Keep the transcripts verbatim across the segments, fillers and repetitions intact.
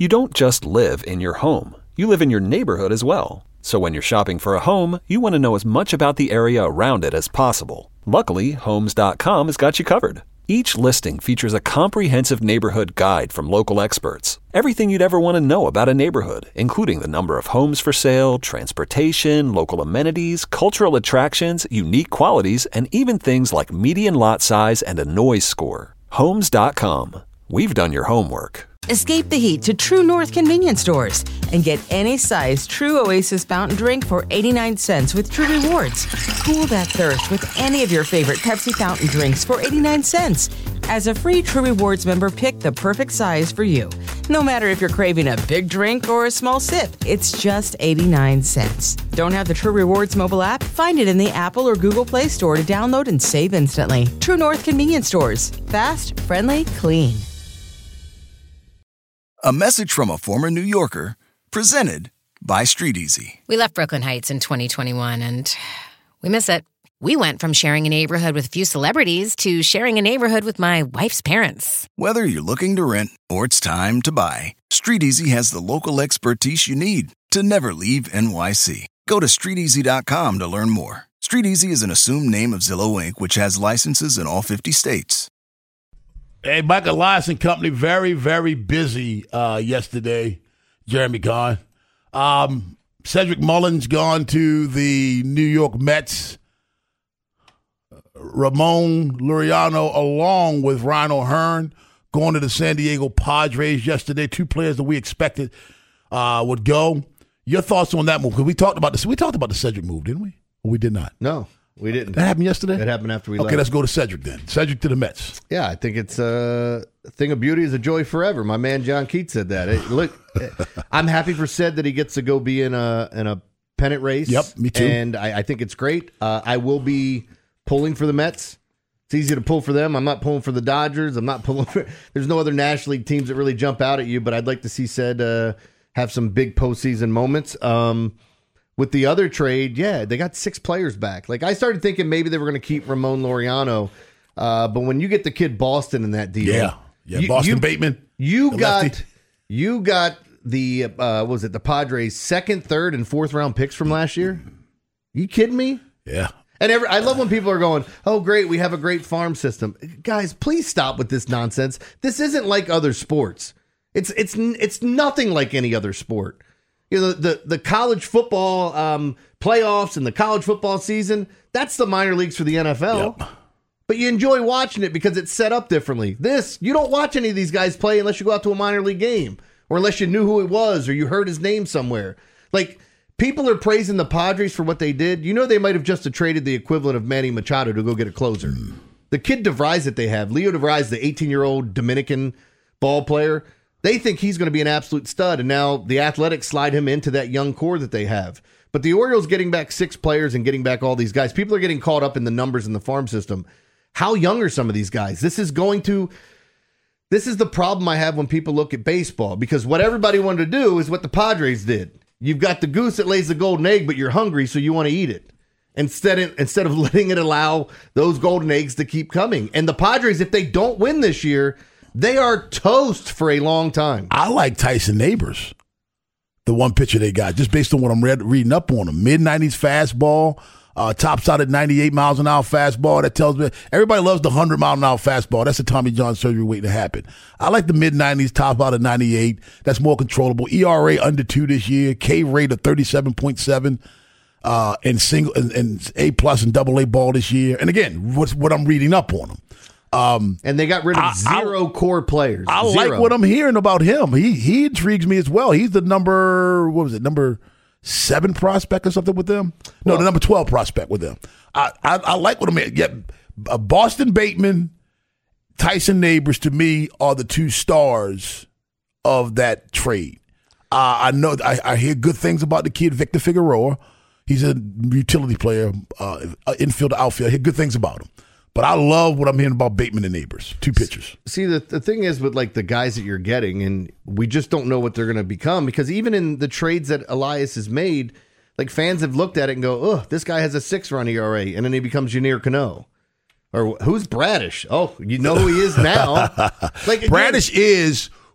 You don't just live in your home. You live in your neighborhood as well. So when you're shopping for a home, you want to know as much about the area around it as possible. Luckily, Homes dot com has got you covered. Each listing features a comprehensive neighborhood guide from local experts. Everything you'd ever want to know about a neighborhood, including the number of homes for sale, transportation, local amenities, cultural attractions, unique qualities, and even things like median lot size and a noise score. Homes dot com. We've done your homework. Escape the heat to True North convenience stores and get any size True Oasis fountain drink for eighty-nine cents with True Rewards. Cool that thirst with any of your favorite Pepsi fountain drinks for eighty-nine cents. As a free True Rewards member, pick the perfect size for you. No matter if you're craving a big drink or a small sip, it's just eighty-nine cents. Don't have the True Rewards mobile app? Find it in the Apple or Google Play Store to download and save instantly. True North convenience stores. Fast, friendly, clean. A message from a former New Yorker, presented by Street Easy. We left Brooklyn Heights in twenty twenty-one, and we miss it. We went from sharing a neighborhood with a few celebrities to sharing a neighborhood with my wife's parents. Whether you're looking to rent or it's time to buy, Street Easy has the local expertise you need to never leave N Y C. Go to street easy dot com to learn more. Street Easy is an assumed name of Zillow Incorporated, which has licenses in all fifty states. Hey, Mike Elias and company, very, very busy uh, yesterday, Jeremy Kahn. Um, Cedric Mullins gone to the New York Mets. Ramon Laureano, along with Ryan O'Hearn, going to the San Diego Padres yesterday. Two players that we expected uh, would go. Your thoughts on that move? Because we talked about this. We talked about the Cedric move, didn't we? Or we did not? No. We didn't. That happened yesterday? It happened after we okay, left. Okay, let's go to Cedric then. Cedric to the Mets. Yeah, I think it's a thing of beauty is a joy forever. My man John Keats said that. It, look, I'm happy for Ced that he gets to go be in a in a pennant race. Yep, me too. And I, I think it's great. Uh, I will be pulling for the Mets. It's easy to pull for them. I'm not pulling for the Dodgers. I'm not pulling for – there's no other National League teams that really jump out at you, but I'd like to see Ced uh, have some big postseason moments. Um With the other trade, yeah, they got six players back. Like, I started thinking maybe they were going to keep Ramon Laureano, uh, but when you get the kid Boston in that deal, yeah, yeah, you, Boston you, Bateman, you got lefty. you got the uh, what was it the Padres' second, third, and fourth round picks from last year? You kidding me? Yeah. And every, I love when people are going, "Oh, great, we have a great farm system." Guys, please stop with this nonsense. This isn't like other sports. It's it's it's nothing like any other sport. You know, the, the, the college football um, playoffs and the college football season, that's the minor leagues for the N F L. Yep. But you enjoy watching it because it's set up differently. This, you don't watch any of these guys play unless you go out to a minor league game or unless you knew who it was or you heard his name somewhere. Like, people are praising the Padres for what they did. You know, they might have just traded the equivalent of Manny Machado to go get a closer. Mm. The kid DeVries that they have, Leo DeVries, the eighteen-year-old Dominican ball player, they think he's going to be an absolute stud, and now the Athletics slide him into that young core that they have. But the Orioles getting back six players and getting back all these guys, people are getting caught up in the numbers in the farm system. How young are some of these guys? This is going to, this is the problem I have when people look at baseball, because what everybody wanted to do is what the Padres did. You've got the goose that lays the golden egg, but you're hungry, so you want to eat it. Instead of, instead of letting it allow those golden eggs to keep coming. And the Padres, if they don't win this year, they are toast for a long time. I like Tyson Neighbors, the one pitcher they got, just based on what I'm read, reading up on him. mid nineties fastball, uh, tops out at ninety-eight miles an hour fastball. That tells me everybody loves the one hundred mile an hour fastball. That's the Tommy John surgery waiting to happen. I like the mid nineties, top out at ninety-eight. That's more controllable. E R A under two this year. K rate of thirty-seven point seven. Uh, and single and, and A plus and double A ball this year. And again, what's what I'm reading up on him. Um, and they got rid of I, zero I, core players. I zero. like what I'm hearing about him. He he intrigues me as well. He's the number, what was it, number seven prospect or something with them? No, well, the number twelve prospect with them. I, I, I like what I'm hearing. Yeah, uh, Boston Bateman, Tyson Neighbors, to me, are the two stars of that trade. Uh, I know I, I hear good things about the kid, Victor Figueroa. He's a utility player, uh, infield, outfield. I hear good things about him. But I love what I'm hearing about Bateman and Neighbors, two pitchers. See, the, the thing is with like the guys that you're getting, and we just don't know what they're going to become, because even in the trades that Elias has made, like fans have looked at it and go, oh, this guy has a six-run E R A, and then he becomes Junior Cano. Or who's Bradish? Oh, you know who he is now. Like again, Bradish is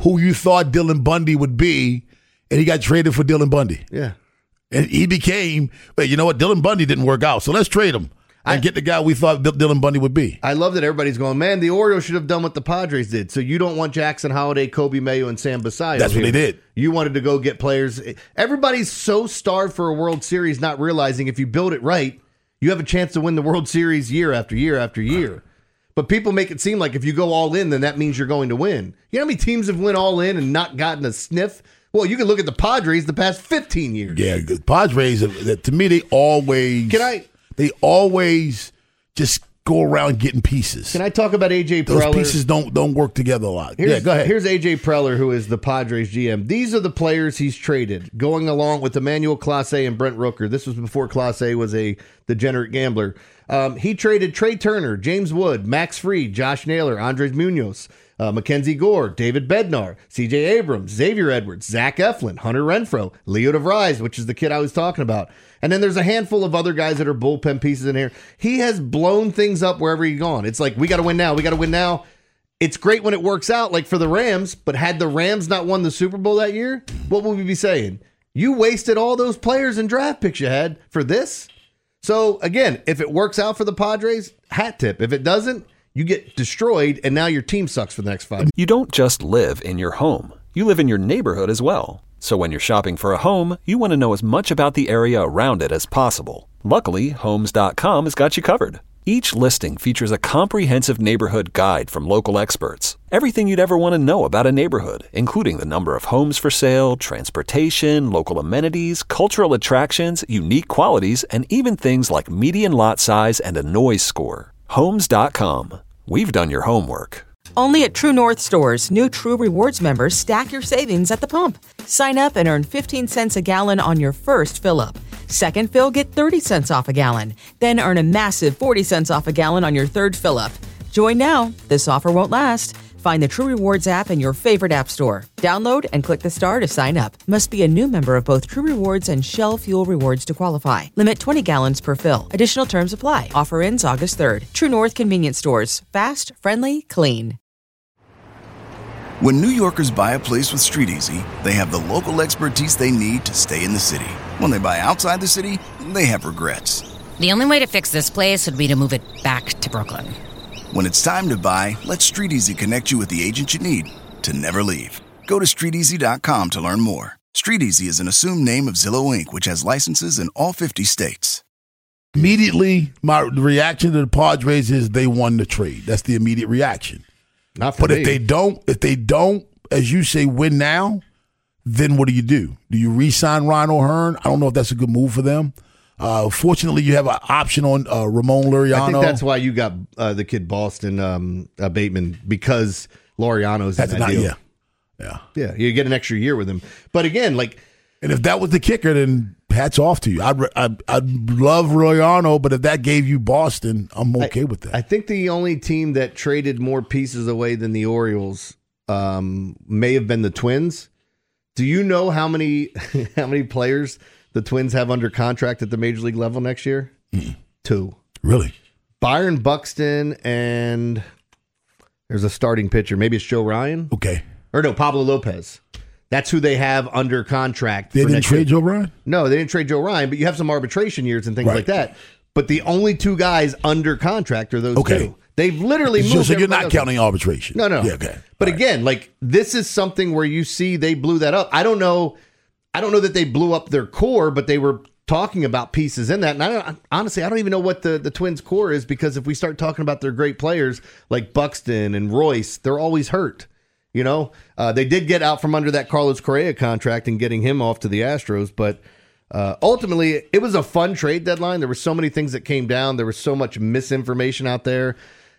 who you thought Dylan Bundy would be, and he got traded for Dylan Bundy. Yeah. And he became, but you know what? Dylan Bundy didn't work out, so let's trade him and I, get the guy we thought D- Dylan Bundy would be. I love that everybody's going, man, the Orioles should have done what the Padres did. So you don't want Jackson Holiday, Kobe Mayo, and Sam Basayo. That's here. what they did. You wanted to go get players. Everybody's so starved for a World Series, not realizing if you build it right, you have a chance to win the World Series year after year after year. But people make it seem like if you go all in, then that means you're going to win. You know how many teams have went all in and not gotten a sniff? Well, you can look at the Padres the past fifteen years. Yeah, the Padres, to me, they always Can I? They always just go around getting pieces. Can I talk about A J Those Preller? pieces don't don't work together a lot. Here's, yeah, go ahead. Here's A J Preller, who is the Padres G M. These are the players he's traded, going along with Emmanuel Clase and Brent Rooker. This was before Clase was a degenerate gambler. Um, he traded Trey Turner, James Wood, Max Fried, Josh Naylor, Andres Munoz, uh, Mackenzie Gore, David Bednar, C J Abrams, Xavier Edwards, Zach Eflin, Hunter Renfroe, Leo DeVries, which is the kid I was talking about. And then there's a handful of other guys that are bullpen pieces in here. He has blown things up wherever he's gone. It's like, we got to win now. We got to win now. It's great when it works out, like for the Rams, but had the Rams not won the Super Bowl that year, what would we be saying? You wasted all those players and draft picks you had for this? So, again, if it works out for the Padres, hat tip. If it doesn't, you get destroyed, and now your team sucks for the next five. You don't just live in your home. You live in your neighborhood as well. So when you're shopping for a home, you want to know as much about the area around it as possible. Luckily, Homes dot com has got you covered. Each listing features a comprehensive neighborhood guide from local experts. Everything you'd ever want to know about a neighborhood, including the number of homes for sale, transportation, local amenities, cultural attractions, unique qualities, and even things like median lot size and a noise score. Homes dot com. We've done your homework. Only at True North stores, new True Rewards members stack your savings at the pump. Sign up and earn fifteen cents a gallon on your first fill-up. Second fill, get thirty cents off a gallon. Then earn a massive forty cents off a gallon on your third fill-up. Join now. This offer won't last. Find the True Rewards app in your favorite app store. Download and click the star to sign up. Must be a new member of both True Rewards and Shell Fuel Rewards to qualify. Limit twenty gallons per fill. Additional terms apply. Offer ends August third. True North Convenience Stores. Fast, friendly, clean. When New Yorkers buy a place with StreetEasy, they have the local expertise they need to stay in the city. When they buy outside the city, they have regrets. The only way to fix this place would be to move it back to Brooklyn. When it's time to buy, let StreetEasy connect you with the agent you need to never leave. Go to street easy dot com to learn more. StreetEasy is an assumed name of Zillow Incorporated, which has licenses in all fifty states. Immediately, my reaction to the Padres is they won the trade. That's the immediate reaction. Not for But me. if they don't, if they don't, as you say, win now, then what do you do? Do you re-sign Ryan O'Hearn? I don't know if that's a good move for them. Uh, fortunately, you have an option on uh, Ramon Laureano. I think that's why you got uh, the kid Boston um, uh, Bateman, because Laureano's in That's that not, deal. yeah, yeah. Yeah, you get an extra year with him. But again, like, And if that was the kicker, then hats off to you. I'd, I'd, I'd love Laureano, but if that gave you Boston, I'm okay I, with that. I think the only team that traded more pieces away than the Orioles um, may have been the Twins. Do you know how many how many players the Twins have under contract at the major league level next year? Mm. Two. Really? Byron Buxton, and there's a starting pitcher. Maybe it's Joe Ryan? Okay. Or no, Pablo Lopez. That's who they have under contract. They for didn't next trade year. Joe Ryan? No, they didn't trade Joe Ryan, but you have some arbitration years and things Right. like that. But the only two guys under contract are those Okay. two. They've literally moved. So, so you're everybody not else. counting arbitration? No, no. Yeah, okay. But All right. again, like, this is something where you see they blew that up. I don't know. I don't know that they blew up their core, but they were talking about pieces in that. And I don't, honestly, I don't even know what the, the Twins' core is, because if we start talking about their great players like Buxton and Royce, they're always hurt. You know, uh, they did get out from under that Carlos Correa contract and getting him off to the Astros, but uh, ultimately it was a fun trade deadline. There were so many things that came down. There was so much misinformation out there.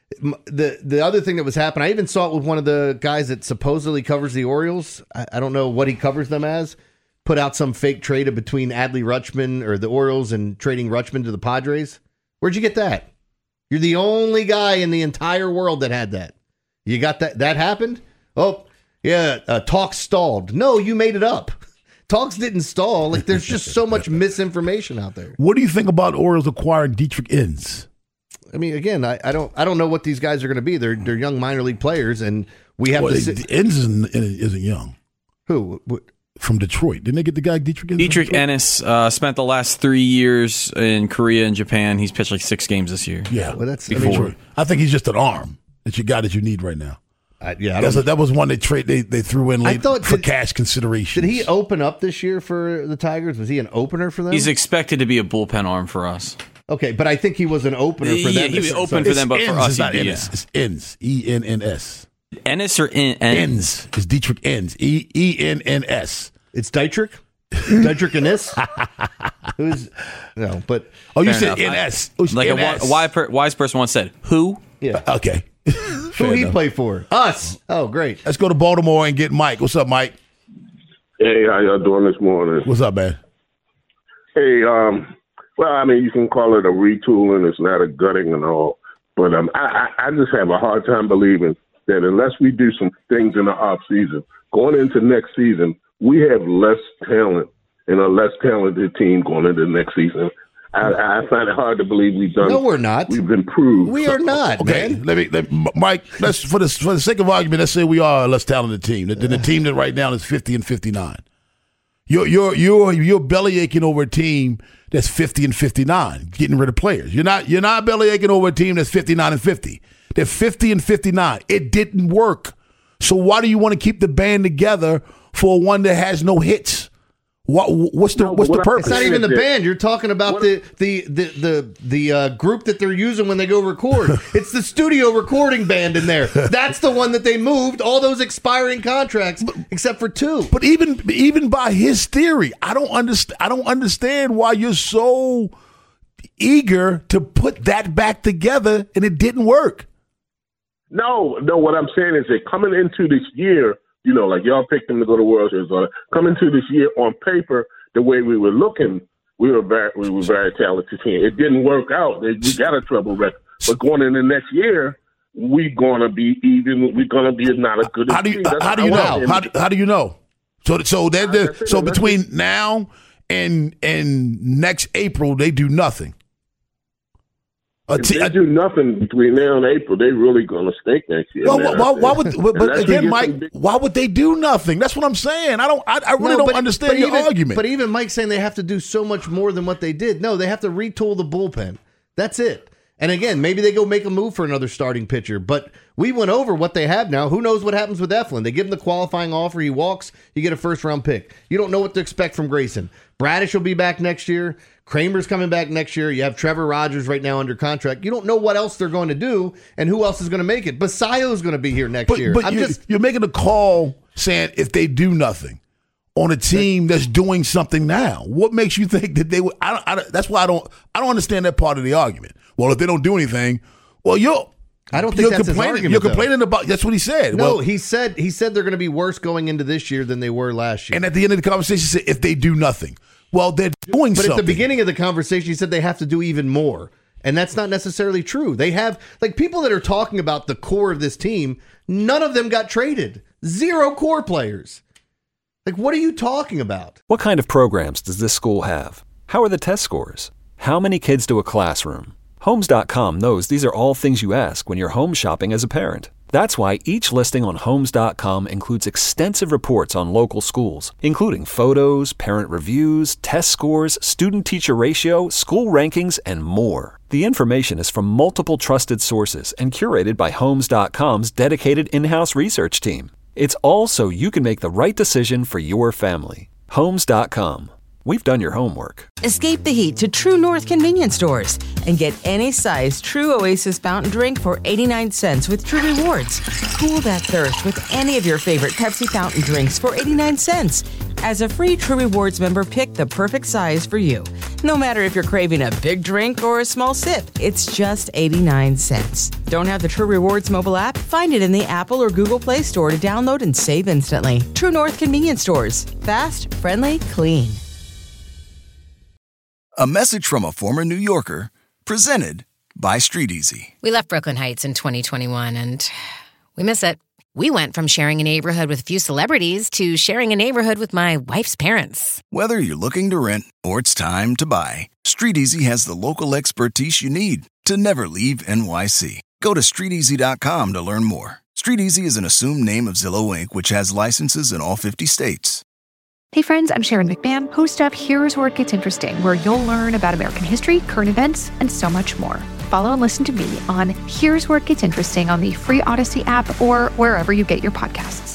The the other thing that was happening, I even saw it with one of the guys that supposedly covers the Orioles. I, I don't know what he covers them as. Put out some fake trade between Adley Rutschman or the Orioles and trading Rutschman to the Padres. Where'd you get that? You're the only guy in the entire world that had that. You got that? That happened? Oh, yeah, uh, talks stalled. No, you made it up. Talks didn't stall. Like, there's just so much misinformation out there. What do you think about Orioles acquiring Dietrich Inns? I mean, again, I, I don't I don't know what these guys are going to be. They're they're young minor league players, and We have well, to it, sit. Ennis isn't, isn't young. Who? What? From Detroit. Didn't they get the guy Dietrich Ennis? Dietrich Ennis uh, spent the last three years in Korea and Japan. He's pitched like six games this year. Yeah, well, that's before. I, mean, I think he's just an arm. That's your guy that you need right now. I, yeah, I That's a, that was one they trade. They, they threw in late thought, for did, cash consideration. Did he open up this year for the Tigers? Was he an opener for them? He's expected to be a bullpen arm for us. Okay, but I think he was an opener for yeah, them. He was open so for them, but Enns, for us, it's not he, Ennis. yeah. It's Enns. E N N S. Ennis or en- en- Enns. It's Dietrich Enns. E E N N S. It's Dietrich? Dietrich Ennis? Who's no, but oh, you Fair said enough. N S. Like a, wi- a wise, per- wise person once said, "Who?" yeah. Okay. Who he play for? Us. Oh, great. Let's go to Baltimore and get Mike. What's up, Mike? Hey, how y'all doing this morning? What's up, man? Hey, um, well, I mean, you can call it a retooling. It's not a gutting and all, but um, I, I, I just have a hard time believing that unless we do some things in the off season, going into next season, we have less talent and a less talented team going into next season. I, I find it hard to believe we've done. No, we're not. We've improved. We are not. Okay, man. let me, let me, Mike. Let's for the for the sake of argument, let's say we are a less talented team. The, the team that right now is fifty and fifty nine. You're you're you're you're belly aching over a team that's fifty and fifty nine, getting rid of players. You're not you're not belly aching over a team that's fifty nine and fifty. They're fifty and fifty nine. It didn't work. So why do you want to keep the band together for one that has no hits? What what's the No, what's the what I- purpose? It's not even the What- band. You're talking about the the the the the uh, group that they're using when they go record. It's the studio recording band in there. That's the one that they moved all those expiring contracts, except for two. But even even by his theory, I don't understand. I don't understand why you're so eager to put that back together, and it didn't work. No, no. What I'm saying is that coming into this year, you know, like y'all picked them to go to World Series. Or coming into this year on paper, the way we were looking, we were very, we were very talented team. It didn't work out. We got a trouble record. But going into next year, we gonna be even. We're gonna be not as good. How as do you team. That's how do you I know? How do, how do you know? So so that That's it. so That's between it. now and and next April, they do nothing. A If te- they do nothing between now and April, they really gonna stink next year. Well, man. why, why would? But, but Unless we again, get Mike, some big- why would they do nothing? That's what I'm saying. I don't. I, I really No, don't but- understand but your even, argument. But even Mike's saying they have to do so much more than what they did. No, they have to retool the bullpen. That's it. And again, maybe they go make a move for another starting pitcher. But we went over what they have now. Who knows what happens with Eflin? They give him the qualifying offer. He walks. You get a first round pick. You don't know what to expect from Grayson. Bradish will be back next year. Kramer's coming back next year. You have Trevor Rogers right now under contract. You don't know what else they're going to do and who else is going to make it. Basayo's going to be here next But, year. but I'm you, just you're making a call saying if they do nothing on a team that's doing something now, what makes you think that they would? I don't, I don't, that's why I don't. I don't understand that part of the argument. Well, if they don't do anything, well, you're. I don't think you're that's his complaining. argument, You're though. complaining about. That's what he said. no. Well, he said he said they're going to be worse going into this year than they were last year. and at the end of the conversation, he said if they do nothing, well, they're doing But something. at the beginning of the conversation, he said they have to do even more. And that's not necessarily true. They have, like, people that are talking about the core of this team, none of them got traded. Zero core players. Like, what are you talking about? What kind of programs does this school have? How are the test scores? How many kids do a classroom? Homes dot com knows these are all things you ask when you're home shopping as a parent. That's why each listing on Homes dot com includes extensive reports on local schools, including photos, parent reviews, test scores, student-teacher ratio, school rankings, and more. The information is from multiple trusted sources and curated by Homes dot com's dedicated in-house research team. It's all so you can make the right decision for your family. Homes dot com. We've done your homework. Escape the heat to True North convenience stores and get any size True Oasis fountain drink for eighty-nine cents with True Rewards. Cool that thirst with any of your favorite Pepsi fountain drinks for eighty-nine cents. As a free True Rewards member, pick the perfect size for you. No matter if you're craving a big drink or a small sip, it's just eighty-nine cents. Don't have the True Rewards mobile app? Find it in the Apple or Google Play Store to download and save instantly. True North convenience stores. Fast, friendly, clean. A message from a former New Yorker, presented by Street Easy. We left Brooklyn Heights in twenty twenty-one, and we miss it. We went from sharing a neighborhood with a few celebrities to sharing a neighborhood with my wife's parents. Whether you're looking to rent or it's time to buy, Street Easy has the local expertise you need to never leave N Y C. Go to street easy dot com to learn more. StreetEasy is an assumed name of Zillow Incorporated, which has licenses in all fifty states. Hey friends, I'm Sharon McMahon, host of Here's Where It Gets Interesting, where you'll learn about American history, current events, and so much more. Follow and listen to me on Here's Where It Gets Interesting on the free Odyssey app or wherever you get your podcasts.